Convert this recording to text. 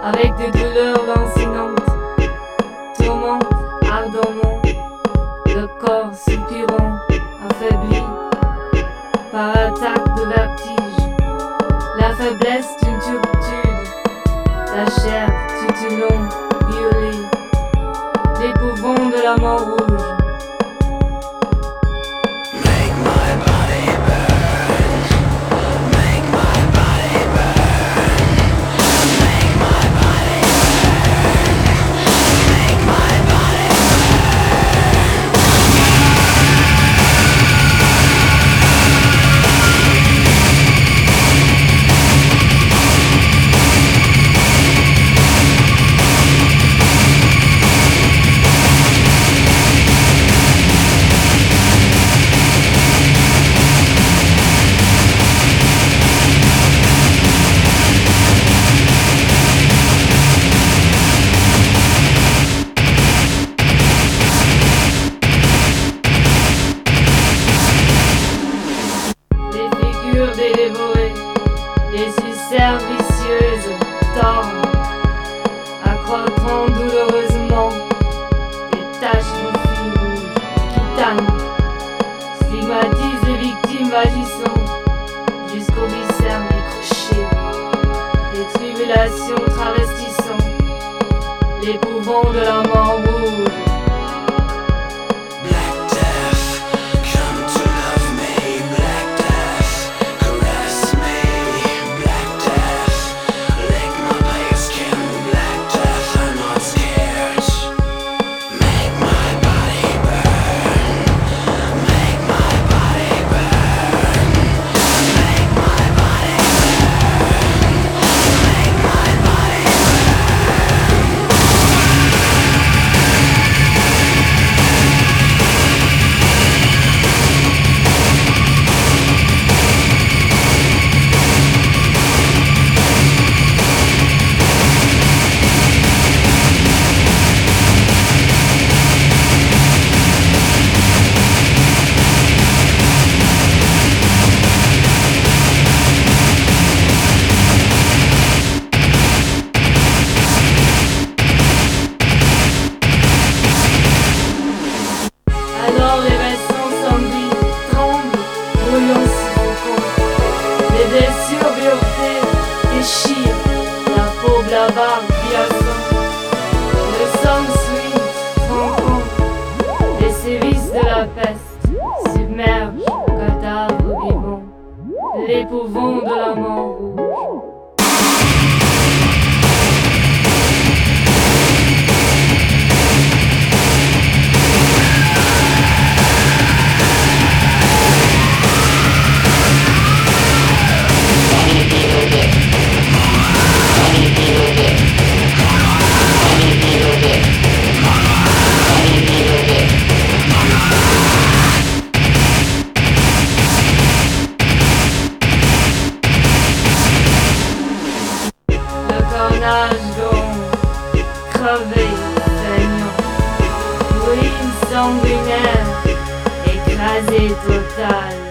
avec des douleurs lancinantes, tourmente ardemment, le corps soupirant, affaibli par attaque de vertige, la faiblesse d'une turpitude, la chair titulon, violée, l'épouvant de la mort rouge. Des dévorés, des suceurs vicieuses tordent, accroîtrant douloureusement des taches de fil rouge qui tannent, stigmatisent les victimes vagissant jusqu'aux viscères décrochés, les tribulations travestissant l'épouvant de la mort rouge. Alors les récents zombies tremblent, brûlant suffocants. Les blessures violentées déchirent la peau blafarde glaçante. Le sang suit trempant, les sévices de la peste submergent le cadavre vivant, l'épouvant de la mort rouge. Crevé, saignant, ruine sanguinaire, écrasé total.